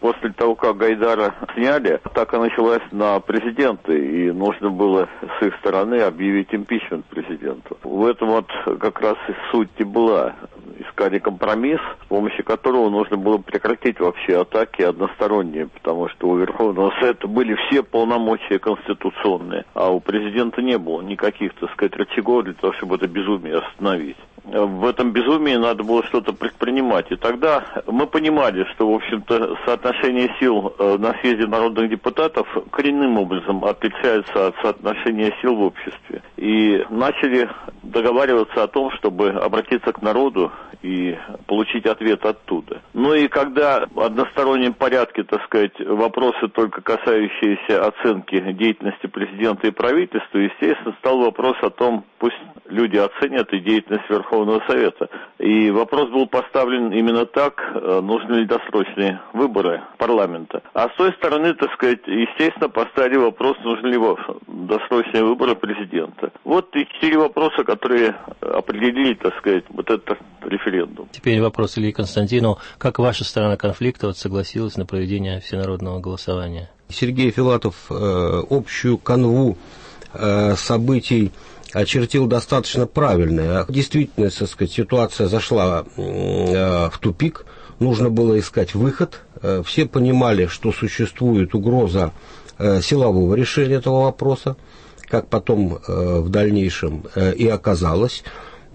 После того, как Гайдара сняли, атака началась на президента, и нужно было с их стороны объявить импичмент президенту. В этом вот как раз и суть и была. Искали компромисс, с помощью которого нужно было прекратить вообще атаки односторонние, потому что у Верховного Совета были все полномочия конституционные, а у президента не было никаких, так сказать, рычагов для того, чтобы это безумие остановить. В этом безумии надо было что-то предпринимать. И тогда мы понимали, что, в общем-то, соотношение сил на съезде народных депутатов коренным образом отличается от соотношения сил в обществе. И начали договариваться о том, чтобы обратиться к народу и получить ответ оттуда. Ну и когда в одностороннем порядке, так сказать, вопросы только касающиеся оценки деятельности президента и правительства, естественно, стал вопрос о том, пусть люди оценят и деятельность Верховного Совета. И вопрос был поставлен именно так, нужны ли досрочные выборы парламента. А с той стороны, так сказать, естественно, поставили вопрос, нужны ли досрочные выборы президента. Вот и 4 вопроса, которые определили, так сказать, вот этот референдум. Теперь вопрос Ильи Константину. Как ваша сторона конфликта согласилась на проведение всенародного голосования? Сергей Филатов общую канву событий очертил достаточно правильно. Действительно, так сказать, ситуация зашла в тупик, нужно было искать выход. Все понимали, что существует угроза силового решения этого вопроса, как потом в дальнейшем и оказалось.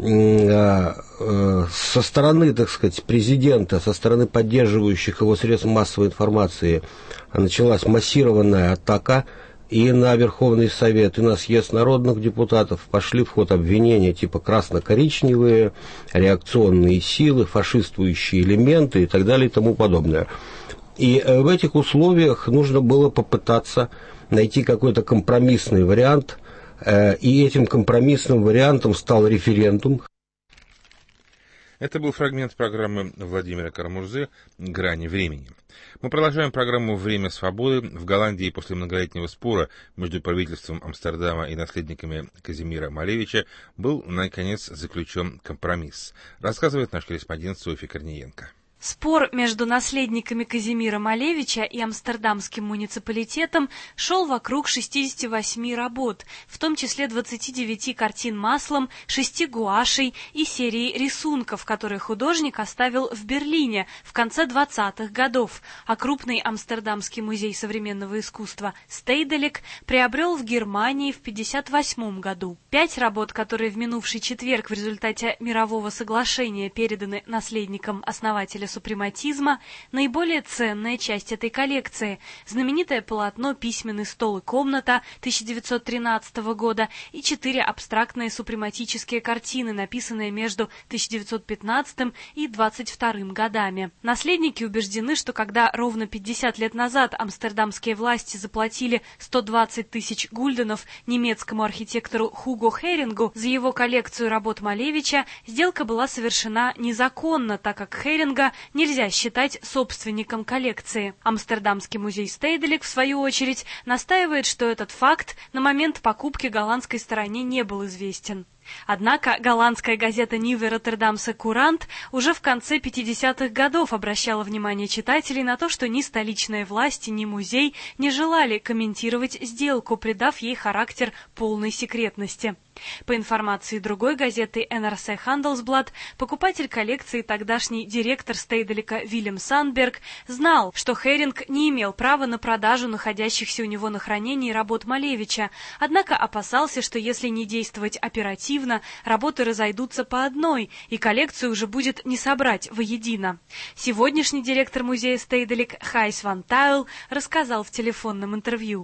Со стороны, так сказать, президента, со стороны поддерживающих его средств массовой информации началась массированная атака и на Верховный Совет, и на съезд народных депутатов. Пошли в ход обвинения типа красно-коричневые, реакционные силы, фашистующие элементы и так далее и тому подобное. И в этих условиях нужно было попытаться найти какой-то компромиссный вариант, и этим компромиссным вариантом стал референдум. Это был фрагмент программы Владимира Карамурзы «Грани времени». Мы продолжаем программу «Время свободы». В Голландии после многолетнего спора между правительством Амстердама и наследниками Казимира Малевича был, наконец, заключен компромисс. Рассказывает наш корреспондент Софья Корниенко. Спор между наследниками Казимира Малевича и Амстердамским муниципалитетом шел вокруг 68 работ, в том числе 29 картин маслом, 6 гуашей и серии рисунков, которые художник оставил в Берлине в конце 20-х годов, а крупный Амстердамский музей современного искусства Стейделек приобрел в Германии в 1958 году. 5 работ, которые в минувший четверг в результате мирового соглашения переданы наследникам основателя супрематизма, наиболее ценная часть этой коллекции. Знаменитое полотно «Письменный стол и комната» 1913 года и 4 абстрактные супрематические картины, написанные между 1915 и 1922 годами. Наследники убеждены, что когда ровно 50 лет назад амстердамские власти заплатили 120 тысяч гульденов немецкому архитектору Хуго Херингу за его коллекцию работ Малевича, сделка была совершена незаконно, так как Херинга нельзя считать собственником коллекции. Амстердамский музей Стейделек, в свою очередь, настаивает, что этот факт на момент покупки голландской стороне не был известен. Однако голландская газета «Nieuwe Rotterdamse Courant» уже в конце 50-х годов обращала внимание читателей на то, что ни столичные власти, ни музей не желали комментировать сделку, придав ей характер полной секретности. По информации другой газеты NRC Handelsblad, покупатель коллекции, тогдашний директор Стейделека Вильям Сандберг, знал, что Херинг не имел права на продажу находящихся у него на хранении работ Малевича, однако опасался, что если не действовать оперативно, работы разойдутся по одной, и коллекцию уже будет не собрать воедино. Сегодняшний директор музея Стейделек Хайс ван Тайл рассказал в телефонном интервью: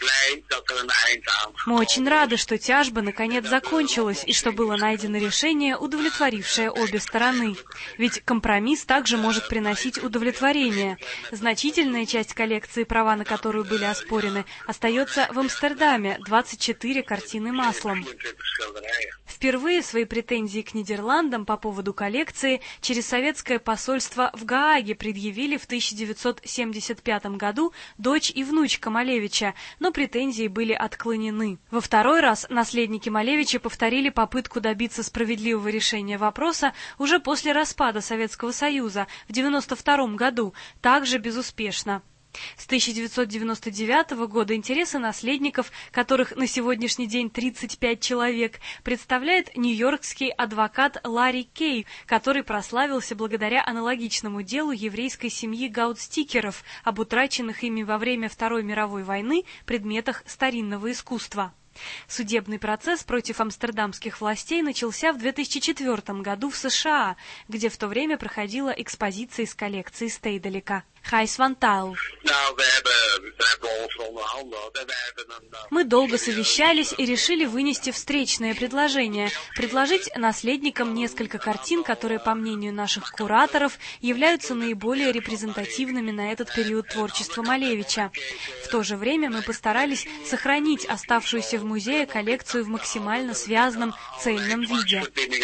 «Мы очень рады, что тяжба наконец закончилась и что было найдено решение, удовлетворившее обе стороны. Ведь компромисс также может приносить удовлетворение. Значительная часть коллекции, права на которую были оспорены, остается в Амстердаме, 24 картины маслом». Впервые свои претензии к Нидерландам по поводу коллекции через советское посольство в Гааге предъявили в 1975 году дочь и внучка Малевича, но претензии были отклонены. Во второй раз наследники Малевича Малевичи повторили попытку добиться справедливого решения вопроса уже после распада Советского Союза в 1992 году, также безуспешно. С 1999 года интересы наследников, которых на сегодняшний день 35 человек, представляет нью-йоркский адвокат Ларри Кей, который прославился благодаря аналогичному делу еврейской семьи Гаудстикеров об утраченных ими во время Второй мировой войны предметах старинного искусства. Судебный процесс против амстердамских властей начался в 2004 году в США, где в то время проходила экспозиция из коллекции Стейделика. Гijs van Tuyl. Мы долго совещались и решили вынести встречное предложение, предложить наследникам несколько картин, которые, по мнению наших кураторов, являются наиболее репрезентативными на этот период творчества Малевича. В то же время мы постарались сохранить оставшуюся в музее коллекцию в максимально связанном, цельном виде.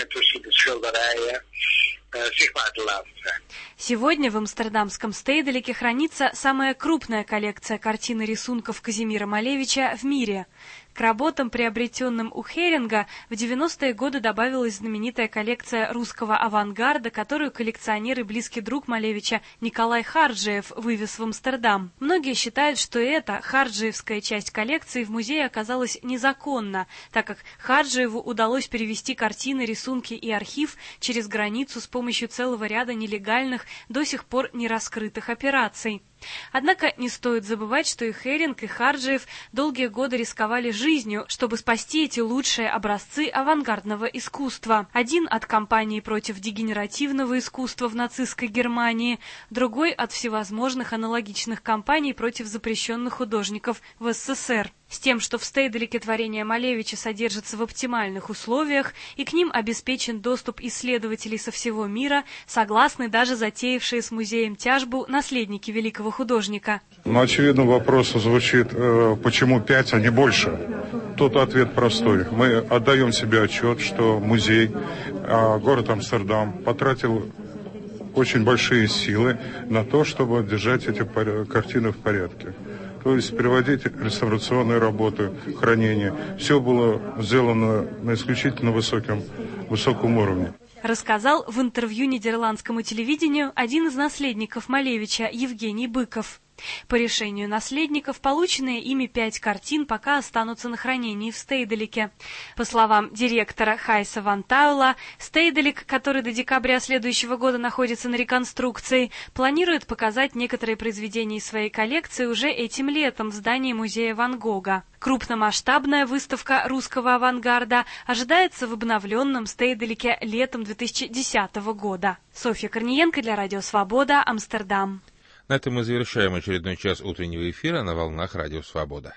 Сегодня в амстердамском Стейделике хранится самая крупная коллекция картин и рисунков Казимира Малевича в мире. К работам, приобретенным у Херинга, в 90-е годы добавилась знаменитая коллекция русского авангарда, которую коллекционер и близкий друг Малевича Николай Харджиев вывез в Амстердам. Многие считают, что эта харджиевская часть коллекции в музее оказалась незаконна, так как Харджиеву удалось перевести картины, рисунки и архив через границу с помощью целого ряда нелегальных, до сих пор не раскрытых операций. Однако не стоит забывать, что и Херинг, и Харджиев долгие годы рисковали жизнью, чтобы спасти эти лучшие образцы авангардного искусства. Один от кампании против дегенеративного искусства в нацистской Германии, другой от всевозможных аналогичных кампаний против запрещенных художников в СССР. С тем, что в Стейделике творения Малевича содержатся в оптимальных условиях и к ним обеспечен доступ исследователей со всего мира, согласны даже затеявшие с музеем тяжбу наследники великого художника. Очевидно, вопрос звучит, почему 5, а не больше? Тут ответ простой. Мы отдаем себе отчет, что музей, город Амстердам потратил очень большие силы на то, чтобы держать эти картины в порядке. То есть приводить реставрационные работы, хранение. Все было сделано на исключительно высоком уровне. Рассказал в интервью нидерландскому телевидению один из наследников Малевича, Евгений Быков. По решению наследников, полученные ими 5 картин пока останутся на хранении в Стейделике. По словам директора Гijsa van Tuyl, Стейделик, который до декабря следующего года находится на реконструкции, планирует показать некоторые произведения из своей коллекции уже этим летом в здании музея Ван Гога. Крупномасштабная выставка русского авангарда ожидается в обновленном Стейделике летом 2010 года. Софья Корниенко для Радио Свобода, Амстердам. На этом мы завершаем очередной час утреннего эфира на волнах Радио Свобода.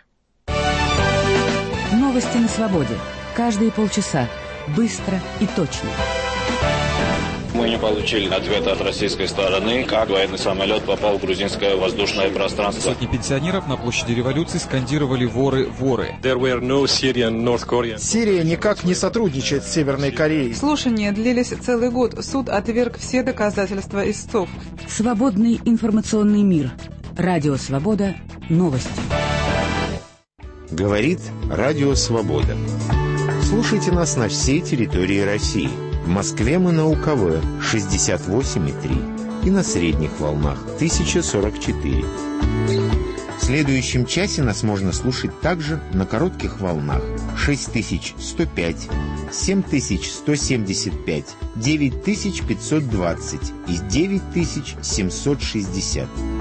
Новости на свободе. Каждые полчаса. Быстро и точно. Мы не получили ответа от российской стороны, как военный самолет попал в грузинское воздушное пространство. Сотни пенсионеров на площади революции скандировали «Воры, воры». Сирия никак не сотрудничает с Северной Кореей. Слушания длились целый год. Суд отверг все доказательства истцов. Свободный информационный мир. Радио Свобода. Новости. Говорит Радио Свобода. Слушайте нас на всей территории России. В Москве мы на УКВ 68,3 и на средних волнах 1044. В следующем часе нас можно слушать также на коротких волнах 6105, 7175, 9520 и 9760.